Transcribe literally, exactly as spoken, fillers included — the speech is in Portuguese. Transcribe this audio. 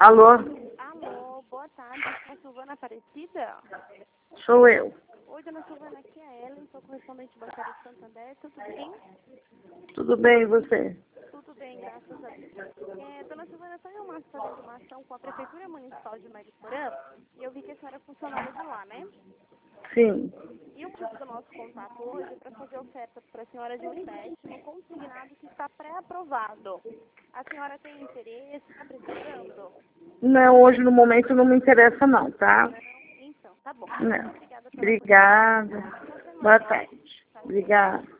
Alô? Alô, boa tarde. É a Silvana Aparecida? Sou eu. Oi, dona Silvana, aqui é a Ellen, sou correspondente bancária de Santander. Tudo bem? Tudo bem, e você? Tudo bem, graças a Deus. É, dona Silvana, só eu mais fazendo uma ação com a Prefeitura Municipal de Mariporã e eu vi que a senhora é funcionária de lá, né? Sim. E o motivo do nosso contato hoje é para fazer oferta para a senhora de um empréstimo consignado que está pré-aprovado. A senhora tem interesse? Está precisando? Não, hoje no momento não me interessa não, tá? Não? Então, tá bom. Não. Obrigada pela atenção. Obrigada. Boa semana. Boa tarde. Tchau, tchau. Obrigada.